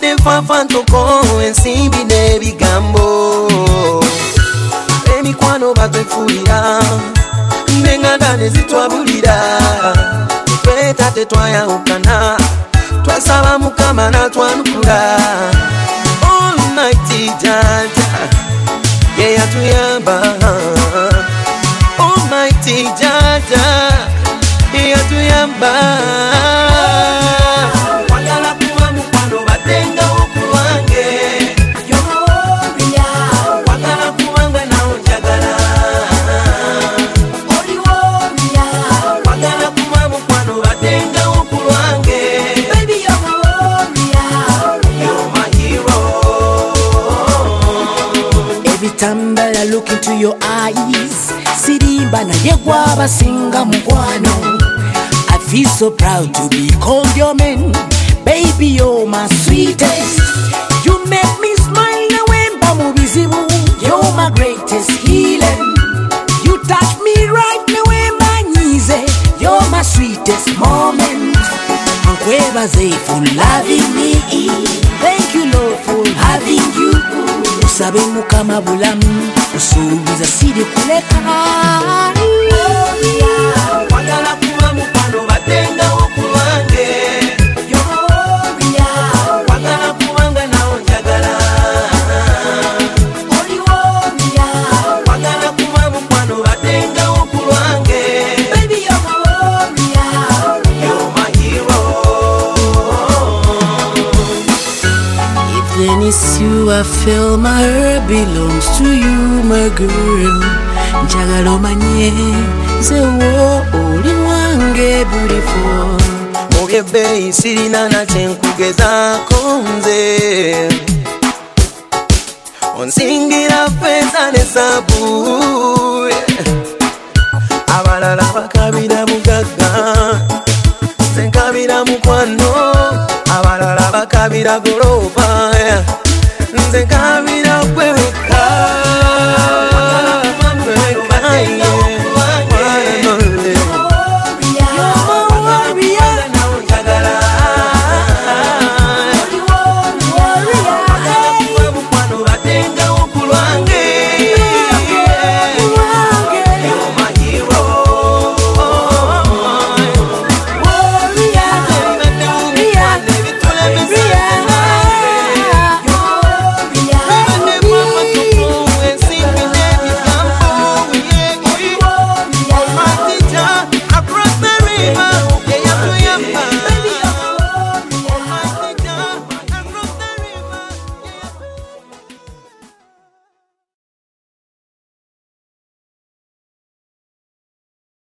Enfafantoko ensimbi n'ebigambo emikwano batwefuulira n'enganda ne zitwabulira tweta tetwayawukana twasaba Mukama n'atwanukula Almighty Jaja ye yatuyamba Almighty Jaja ye yatuyamba wagala kuba mukwano batenga okulwange wagala kubanga nawo njagala wagala kuba mukwano batenga okulwange you're my hero. Every time that I look into your eyes, sirimba na yegwa basinga mukwano. I feel so proud to be called your man. Baby, you're my sweetest. You make me smile now when I'm visible. You're my greatest healing. You touch me right now when my knees. You're my sweetest moment. Nkwebaze for loving me. Thank you, Lord, for having you. Usabe Mukama bulamu usubiza sidi kuleka. Wagala kuba mukwano batenga okulwange wagala kubanga nawo njagala wagala kuba mukwano batenga okulwange you're my hero. If any issue I feel, my heart belongs to you, my girl. Njagala omanye nze wo oli wange beautiful. Mu byebbeeyi sirina na kye nkugezaako nze onsingira ffeeza ne zaabu abalala bakabira bugagga nze nkabira mukwano abalala bakabira goloba nze nkabira